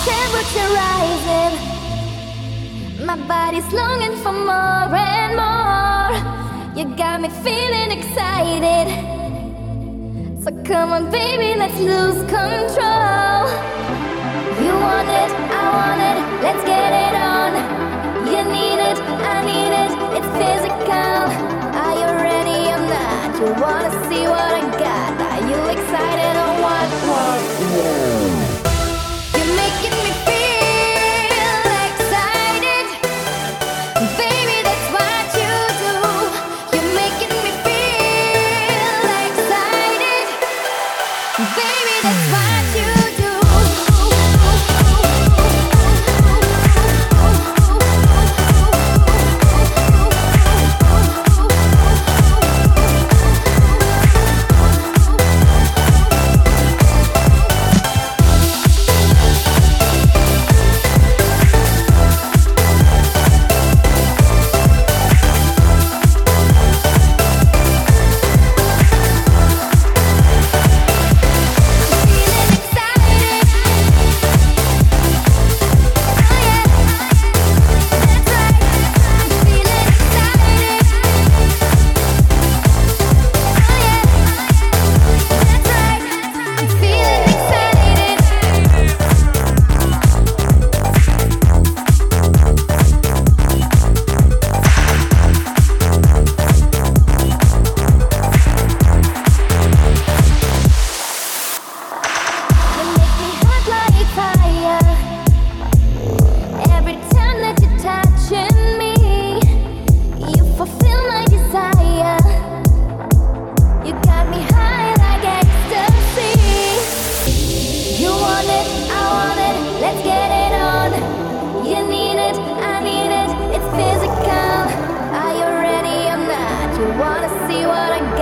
temperature rising. My body's longing for more and more. You got me feeling excited. So come on, baby, let's lose control. You want it, I want it, let's get it on. You need it, I need it, it's physical. Are you ready or not? You wanna see what I got? Are you excited or what? You're making me feel excited. Baby, that's what you do. You're making me feel excited. Baby, that's what you do. Wanna see what I